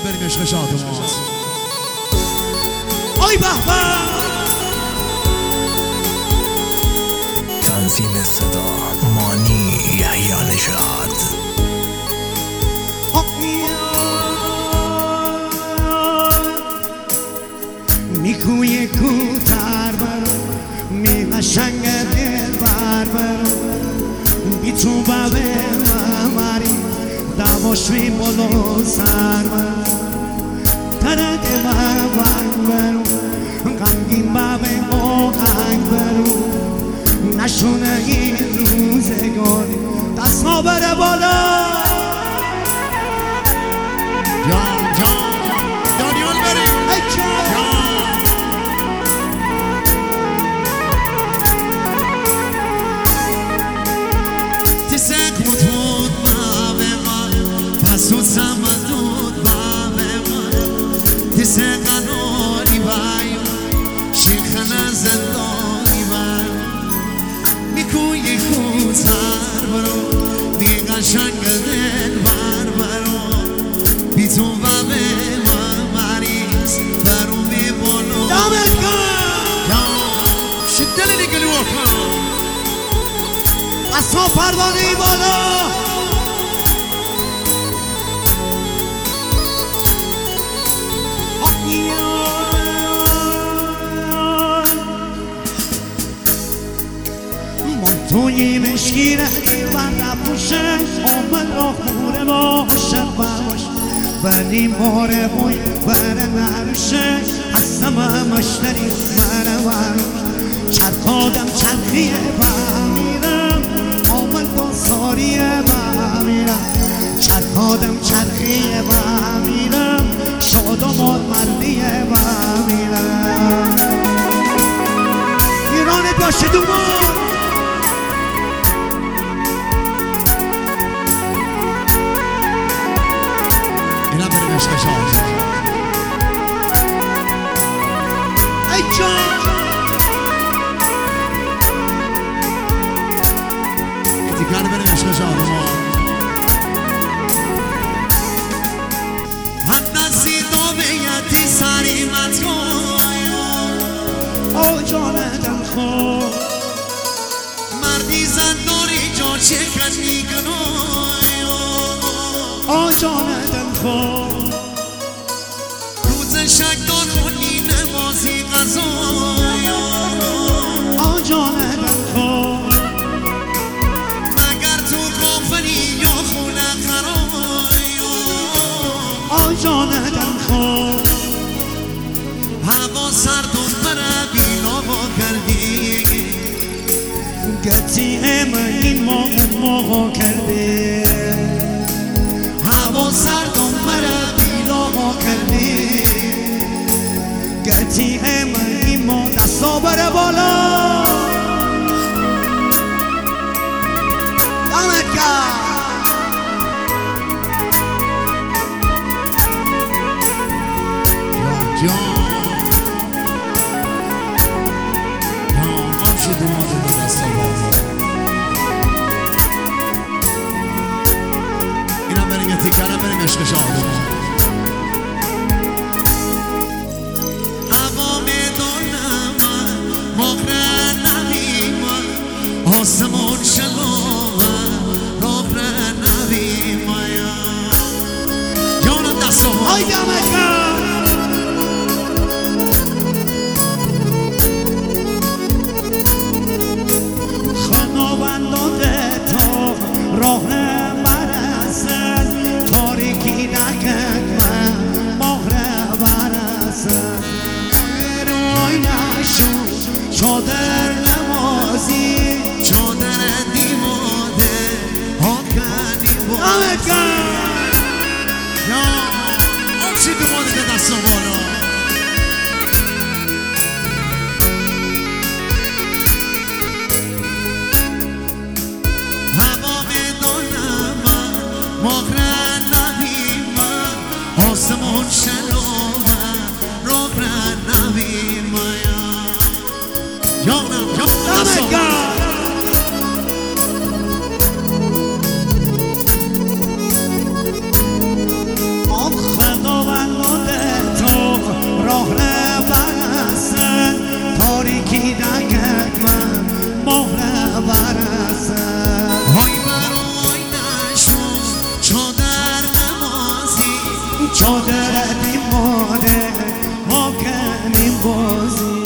بریم عشق شادمات آی بهبه تنظیم صدا مانی یحیی نژاد میگوی کوتر برو میقشنگ دل بر برو بی تو ببه ممری دواشوی بلو سر برو ترک ببنگ برو غمگین ببه آهنگ برو نشونه این روزگاری دست ها بره بالا جان دانیال بریم ای جان تسک مطمود بابه من پسود سمدود بابه من تسک قناری بایم شیخنا زندانی بایم میکوی کوتر برو میقشنگ دل بر برو بی تو بابه من مریض برو میبانو دمت گرم شدل نگلی وکن دستان پروانه‌ای بالا منتوی مشکیره و نپوشه آمد را خوره باشه ولی ماره بوی بره نروشه هستم مشتری بره چرخادم چرخیه بمیرم آمد با ساریه بمیرم چرخادم چرخیه بمیرم شادمات مردیه بمیرم ایرانت باشه دومان اینا بریم عشق شاد ای جان تیکر بریم عشق شاد هندسی دو بیتی سری متگویا آ جانتم خود مردی زنداری جا چکن میگنویا آ جانتم خود روز شک دار خونی نمازی غذایا آ جانتم خود مگر تو غافلی یا خونه خرایا آ جانتم خود هوا سرد و مرا بی‌نوا کردی گتی این ما کرده هوا سرد و مرا بی‌نوا کرده گتی این ما دستا بره بالا دمت گرم جان همشه دومات رو دستا باز اینا بریم یه تیکره بریم عشق شادمان هوا میدونم مغره نبیم آسمون شلوم مغره نبیم جانم دستا باز آی دمت گرم خداوندان تا راه برسد تاریکی نکرد من ماه برسد روی نشو چادر نمازی چادر دیماده آکنی بود دمت گرم یا آمچی دوماده به دست و بالا هوا میدونم مغره نبیم آسمون شلوم روغره نبیم جانم دست و بالا چادر دیمانه ما کنیم بازی